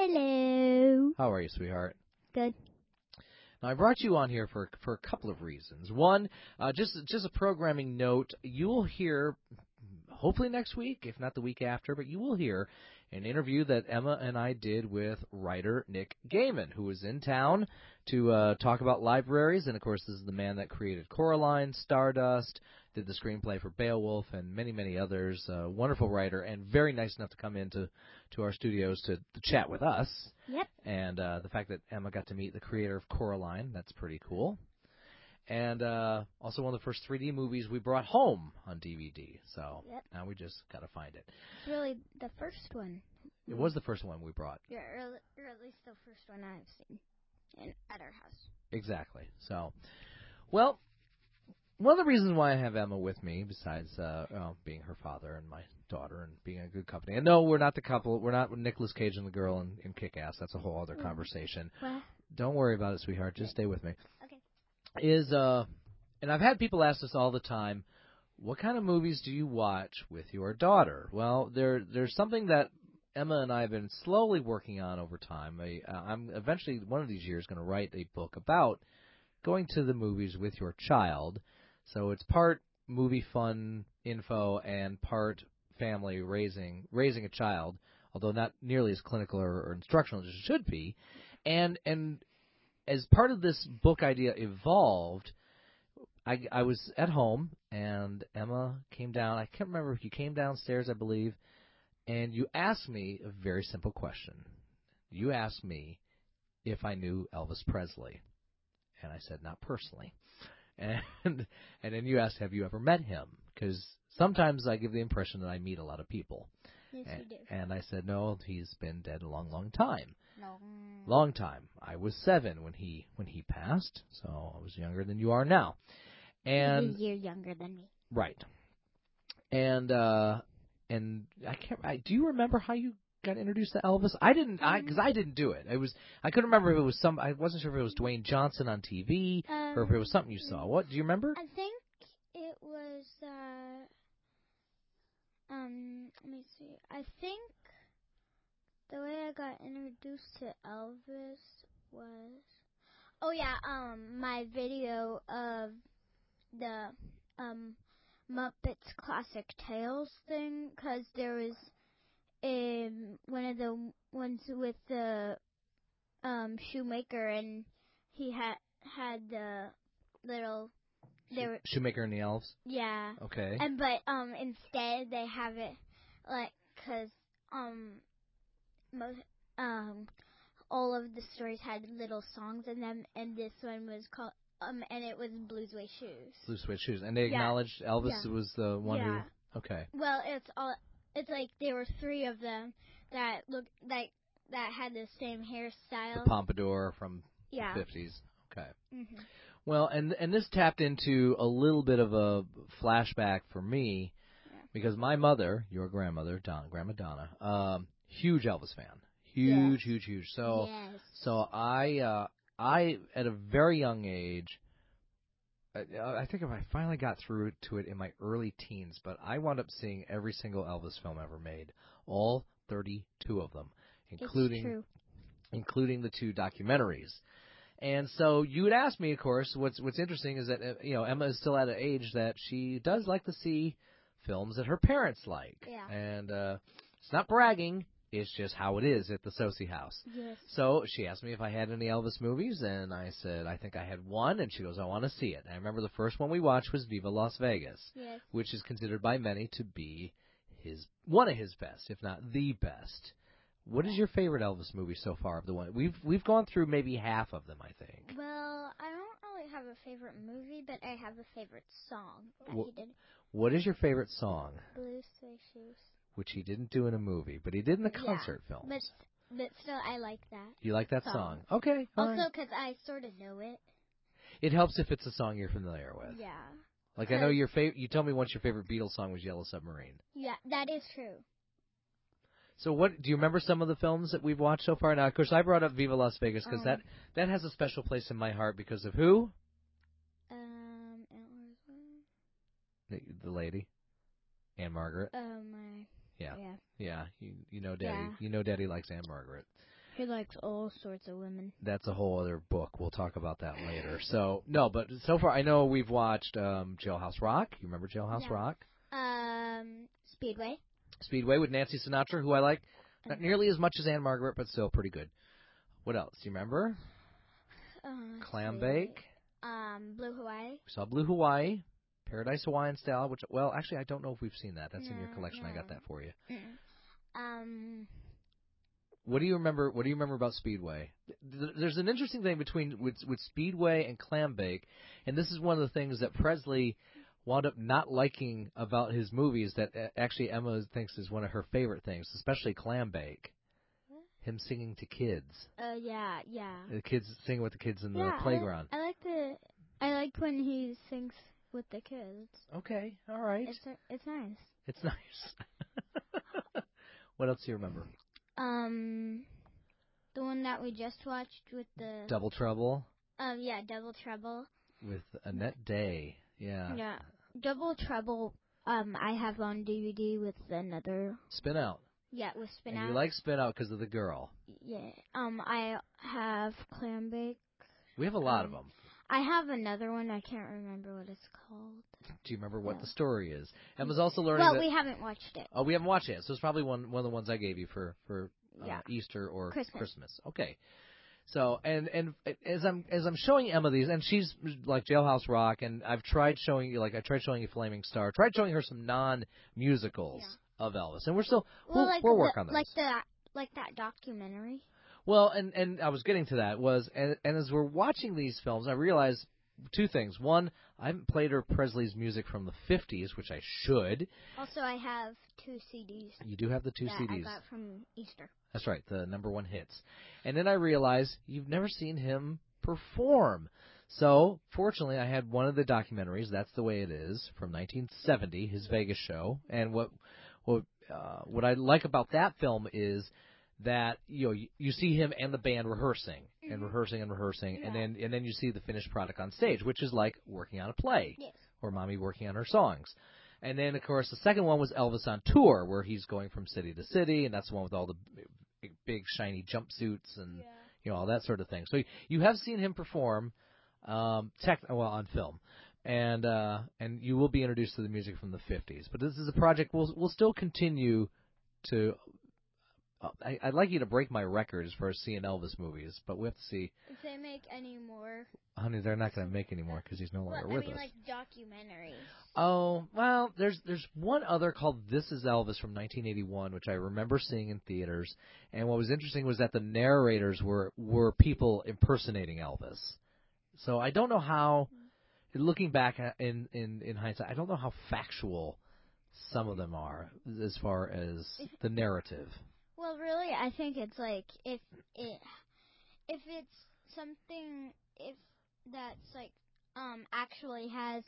Hello. How are you, sweetheart? Good. Now, I brought you on here for a couple of reasons. One, just a programming note. You will hear, hopefully next week, if not the week after, but you will hear an interview that Emma and I did with writer Nick Gaiman, who was in town to talk about libraries. And, of course, this is the man that created Coraline, Stardust, did the screenplay for Beowulf, and many, many others. Wonderful writer and very nice enough to come into our studios to chat with us. Yep. And the fact that Emma got to meet the creator of Coraline, that's pretty cool. And also one of the first 3D movies we brought home on DVD. So now we just got to find it. It's really the first one. It was the first one we brought. Yeah, or at least the first one I've seen at our house. Exactly. So, well, one of the reasons why I have Emma with me, besides being her father and my daughter and being a good company, and no, we're not the couple. We're not Nicolas Cage and the girl in Kick-Ass. That's a whole other conversation. What? Don't worry about it, sweetheart. Just stay with me. Okay. And I've had people ask us all the time, what kind of movies do you watch with your daughter? Well, there's something that Emma and I have been slowly working on over time. I'm eventually, one of these years, going to write a book about going to the movies with your child. So it's part movie fun info and part family raising a child, although not nearly as clinical or instructional as it should be. And as part of this book idea evolved, I was at home, and Emma came down. I can't remember if you came downstairs, I believe, and you asked me a very simple question. You asked me if I knew Elvis Presley, and I said not personally. And then you asked, have you ever met him? Because sometimes I give the impression that I meet a lot of people. Yes, you do. And I said, no, he's been dead a long, long time. No. Long time. I was 7 when he passed, so I was younger than you are now. And a year younger than me. Right. And I can't. Do you remember how you got introduced to Elvis? I didn't. Because I didn't do it. I couldn't remember if it was I wasn't sure if it was Dwayne Johnson on TV or if it was something you saw. What do you remember? I think it was. Let me see. I think the way I got introduced to Elvis was. Oh yeah. My video of the Muppets Classic Tales thing, because there was one of the ones with the Shoemaker, and he had the little Shoemaker and the Elves. Yeah. Okay. But instead they have it like because most all of the stories had little songs in them, and this one was called. And it was Blue Suede Shoes. Blue Suede Shoes, and they acknowledged Elvis was the one who. Okay. Well, it's like there were 3 of them that looked like that had the same hairstyle. The pompadour from the 50s. Okay. Mm-hmm. Well, and this tapped into a little bit of a flashback for me because my mother, your grandmother, Grandma Donna, huge Elvis fan, huge. So I at a very young age I think I finally got through to it in my early teens, but I wound up seeing every single Elvis film ever made, all 32 of them, including the 2 documentaries. And so you would ask me, of course, what's interesting is that Emma is still at an age that she does like to see films that her parents like. Yeah. And it's not bragging. It's just how it is at the Sosie house. Yes. So she asked me if I had any Elvis movies, and I said, I think I had one, and she goes, I want to see it. And I remember the first one we watched was Viva Las Vegas, yes. which is considered by many to be one of his best, if not the best. What is your favorite Elvis movie so far of the one? We've gone through maybe half of them, I think. Well, I don't really have a favorite movie, but I have a favorite song that he did. What is your favorite song? Blue Suede Shoes. Which he didn't do in a movie, but he did in the concert films. But still, I like that. You like that song? Okay. Also, because I sort of know it. It helps if it's a song you're familiar with. Yeah. Like I know your favorite. You told me once your favorite Beatles song was Yellow Submarine. Yeah, that is true. So what do you remember some of the films that we've watched so far? Now, of course, I brought up Viva Las Vegas because that has a special place in my heart because of who? The lady, Anne Margaret. Yeah. You know, Daddy. Yeah. You know, Daddy likes Anne Margaret. He likes all sorts of women. That's a whole other book. We'll talk about that later. So no, but so far I know we've watched Jailhouse Rock. You remember Jailhouse Rock? Speedway. Speedway with Nancy Sinatra, who I like not nearly as much as Anne Margaret, but still pretty good. What else? Do you remember? Clam Bake. Blue Hawaii. We saw Blue Hawaii. Paradise Hawaiian Style, which, well, actually, I don't know if we've seen that. That's in your collection. No. I got that for you. What do you remember? What do you remember about Speedway? There's an interesting thing with Speedway and Clam Bake, and this is one of the things that Presley wound up not liking about his movies that actually Emma thinks is one of her favorite things, especially Clam Bake. Him singing to kids. Yeah. The kids singing with the kids in the playground. I like when he sings with the kids. Okay, all right. It's nice. It's nice. What else do you remember? The one that we just watched with the Double Trouble. Yeah, Double Trouble. With Annette Day. Yeah. Yeah, Double Trouble. I have on DVD with another. Spin Out. Yeah, with Spin Out. You like Spin Out because of the girl. Yeah. I have Clam Bake. We have a lot of them. I have another one. I can't remember what it's called. Do you remember what the story is? Emma's also learning. Well, we haven't watched it. Oh, we haven't watched it yet. So it's probably one of the ones I gave you for Easter or Christmas. Okay. So and as I'm showing Emma these, and she's like Jailhouse Rock, and I've tried showing you Flaming Star, tried showing her some non-musicals of Elvis, and we're still we'll work on those. Like that documentary. Well, and I was getting to that and as we're watching these films, I realized two things. One, I haven't played her Presley's music from the 50s, which I should. Also, I have 2 CDs. You do have the 2 CDs. I got from Easter. That's right, the #1 hits. And then I realized you've never seen him perform. So, fortunately, I had one of the documentaries, That's the Way It Is, from 1970, his Vegas show. And what I like about that film is that you see him and the band rehearsing and rehearsing, and then you see the finished product on stage, which is like working on a play or Mommy working on her songs. And then, of course, the second one was Elvis on Tour, where he's going from city to city, and that's the one with all the big shiny jumpsuits and all that sort of thing. So you have seen him perform on film. And you will be introduced to the music from the 50s. But this is a project we'll still continue to. I'd like you to break my record as far as seeing Elvis movies, but we have to see. If they make any more. Honey, they're not going to make any more because he's no longer with us. Like documentaries. Oh, well, there's one other called This Is Elvis from 1981, which I remember seeing in theaters. And what was interesting was that the narrators were people impersonating Elvis. So I don't know how. Looking back in hindsight, I don't know how factual some of them are as far as the narrative. Well, really, I think it's like if it's something that's like actually has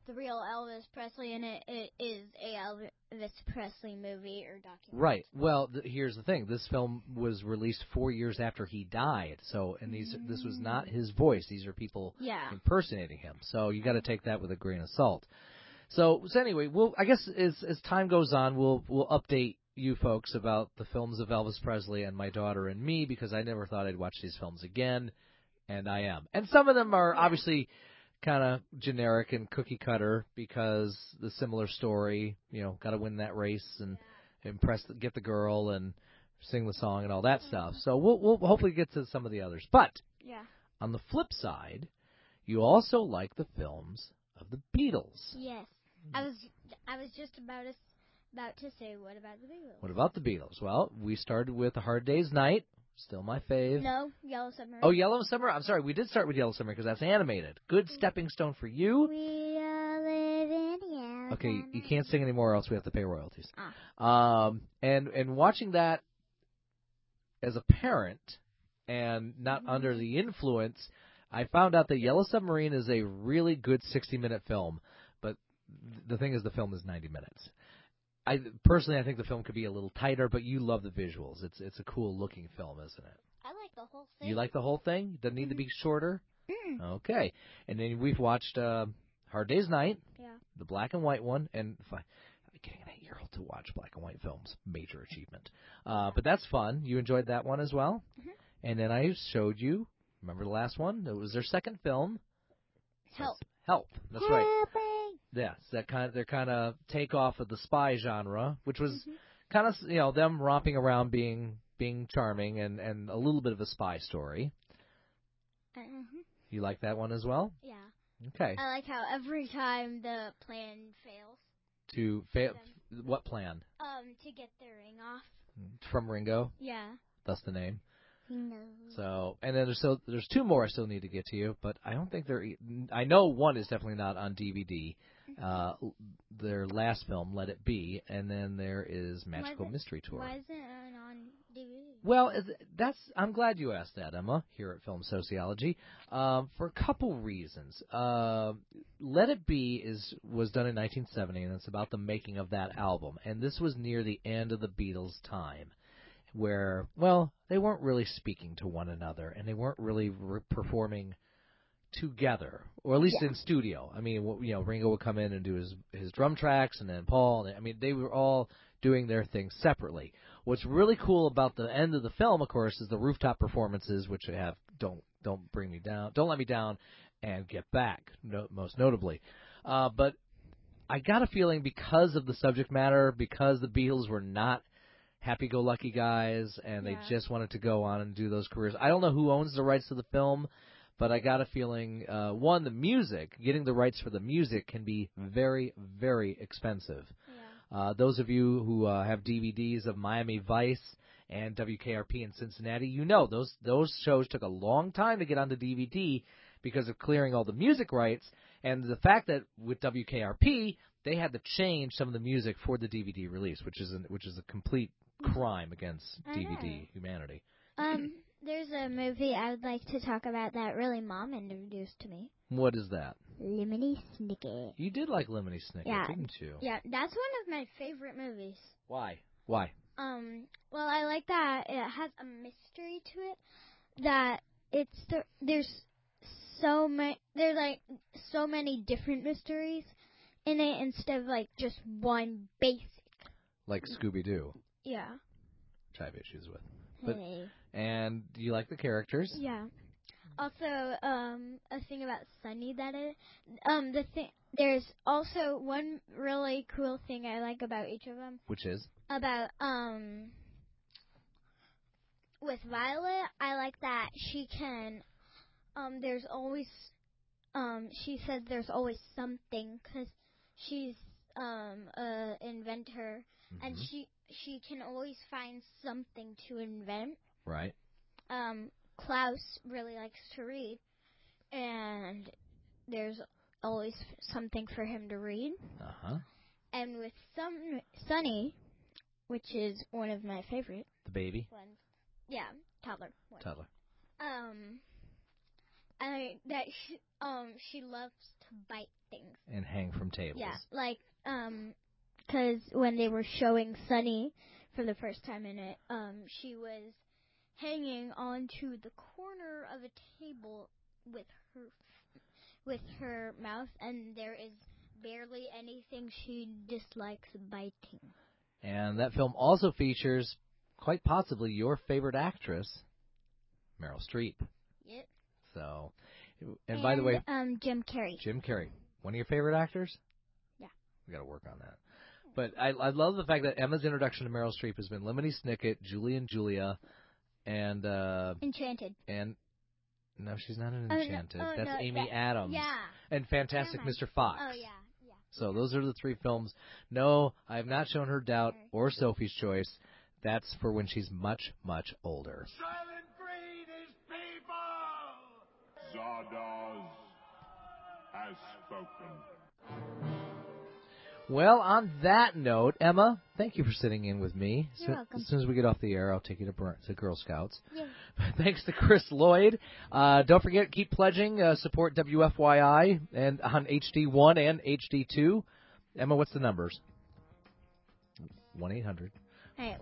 the real Elvis Presley, and it is a Elvis Presley movie or documentary. Right. Well, here's the thing. This film was released 4 years after he died. So, and this was not his voice. These are people impersonating him. So you got to take that with a grain of salt. So anyway, I guess as time goes on, we'll update you folks about the films of Elvis Presley and my daughter and me, because I never thought I'd watch these films again, and I am. And some of them are obviously kind of generic and cookie cutter because the similar story, got to win that race and get the girl and sing the song and all that stuff. So we'll hopefully get to some of the others. But on the flip side, you also like the films of the Beatles. Yes. I was just about to say, what about the Beatles? What about the Beatles? Well, we started with A Hard Day's Night, still my fave. No, Yellow Submarine. Oh, Yellow Submarine. I'm sorry, we did start with Yellow Submarine because that's animated. Good stepping stone for you. We all live in Yellow Okay, you can't sing anymore, or else we have to pay royalties. And watching that as a parent and not under the influence, I found out that Yellow Submarine is a really good 60-minute film, but the thing is, the film is 90 minutes. I think the film could be a little tighter, but you love the visuals. It's a cool-looking film, isn't it? I like the whole thing. You like the whole thing? Doesn't need to be shorter? Okay. And then we've watched Hard Day's Night, the black and white one, and getting an 8-year-old to watch black and white films, major achievement. But that's fun. You enjoyed that one as well? And then I showed you, remember the last one? It was their second film. Help. That's right. Yes, their kind of takeoff of the spy genre, which was kind of them romping around being charming and a little bit of a spy story. You like that one as well? Yeah. Okay. I like how every time the plan fails. What plan? To get the ring off. From Ringo? Yeah. That's the name. No. So, and then there's two more I still need to get to you, but I don't think I know one is definitely not on DVD. Their last film, Let It Be, and then there is Magical Mystery Tour. Why isn't it on DVD? Well, I'm glad you asked that, Emma, here at Film Sociology, for a couple reasons. Let It Be was done in 1970, and it's about the making of that album, and this was near the end of the Beatles' time, where, they weren't really speaking to one another, and they weren't really performing together, or at least in studio. I mean, Ringo would come in and do his drum tracks, and then Paul. They were all doing their thing separately. What's really cool about the end of the film, of course, is the rooftop performances, which have Don't Bring Me Down, Don't Let Me Down, and Get Back, most notably. But I got a feeling because of the subject matter, because the Beatles were not happy-go-lucky guys, and they just wanted to go on and do those careers. I don't know who owns the rights to the film, but I got a feeling, the music, getting the rights for the music can be very, very expensive. Yeah. Those of you who have DVDs of Miami Vice and WKRP in Cincinnati, those shows took a long time to get onto DVD because of clearing all the music rights, and the fact that with WKRP, they had to change some of the music for the DVD release, which is a complete crime against DVD humanity. There's a movie I would like to talk about that really Mom introduced to me. What is that? Lemony Snicket. You did like Lemony Snicket, didn't you? Yeah, that's one of my favorite movies. Why? Well, I like that it has a mystery to it. That there's so many different mysteries in it instead of just one basic. Like Scooby-Doo. Yeah. Which I have issues with. And do you like the characters? Yeah. Also, a thing about Sunny there's also one really cool thing I like about each of them. Which is? About, with Violet, I like that she can, there's always, she says there's always something, because she's, an inventor, and she can always find something to invent. Right. Klaus really likes to read, and there's always something for him to read. And with Sunny, which is one of my favorite. The baby? Ones. Yeah, toddler. Toddler. that she loves to bite things. And hang from tables. Yeah, like, because when they were showing Sunny for the first time in it, she was hanging onto the corner of a table with her mouth, and there is barely anything she dislikes biting. And that film also features, quite possibly, your favorite actress, Meryl Streep. Yep. So, and by the way, Jim Carrey. Jim Carrey, one of your favorite actors? Yeah. We got to work on that. But I love the fact that Emma's introduction to Meryl Streep has been Lemony Snicket, Julie and Julia, and Enchanted. And no, she's not in Enchanted. That's no, Amy Adams. Yeah. And Fantastic Mr. Fox. Oh yeah. So those are the three films. No, I have not shown her Doubt or Sophie's Choice. That's for when she's much, much older. Silent Breed is people! Zardoz has spoken. Well, on that note, Emma, thank you for sitting in with me. You're welcome. As soon as we get off the air, I'll take you to Girl Scouts. Yay. Thanks to Chris Lloyd. Don't forget, keep pledging. Support WFYI and on HD1 and HD2. Emma, what's the numbers? 1-800. All right,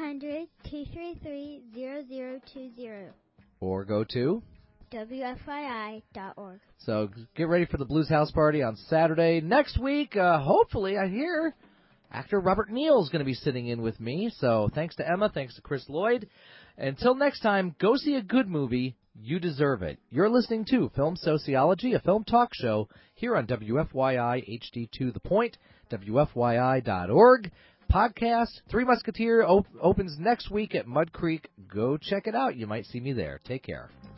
1-800-233-0020. Or go to WFYI.org. So get ready for the Blues House Party on Saturday. Next week, hopefully, I hear actor Robert Neal is going to be sitting in with me. So thanks to Emma, thanks to Chris Lloyd. Until next time, go see a good movie. You deserve it. You're listening to Film Sociology, a film talk show here on WFYI HD2 The Point, WFYI.org. Podcast, Three Musketeer opens next week at Mud Creek. Go check it out. You might see me there. Take care.